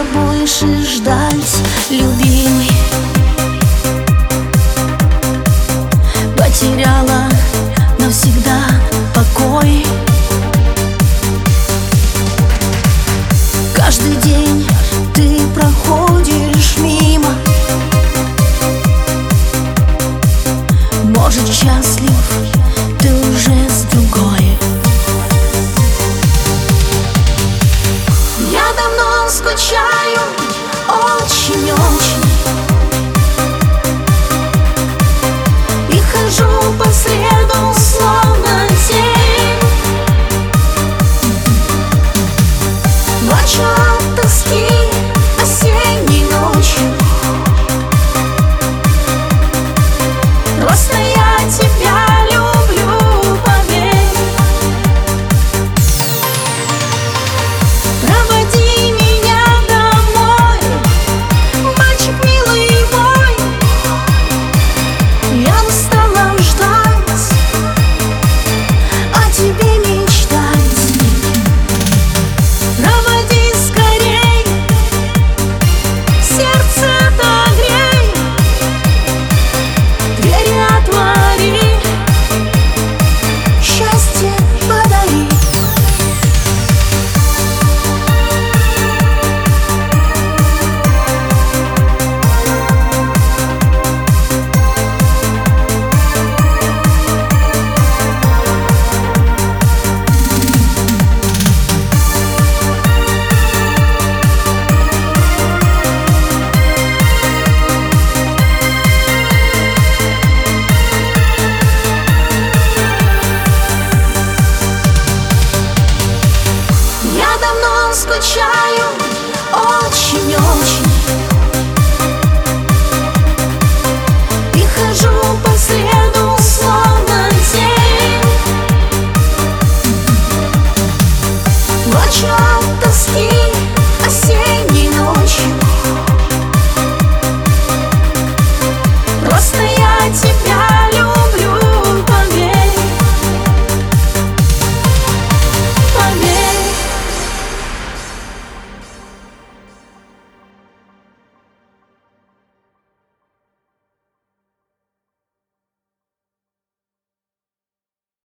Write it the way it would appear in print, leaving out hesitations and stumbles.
больше ждать, любимый. Потеряла навсегда покой. Каждый день ты проходишь мимо. Может, счастлив ты уже с другой. Я давно скучаю, очень-очень, и хожу по следу, словно тень. Плачу от тоски осенней ночью. Просто я тебя люблю, поверь. Проводи меня домой, мальчик милый мой. Я устала ждать, о тебе мечтать. Проводи скорей, сердце отогрей, двери отвори, счастье подари. Я давно скучаю, очень-очень,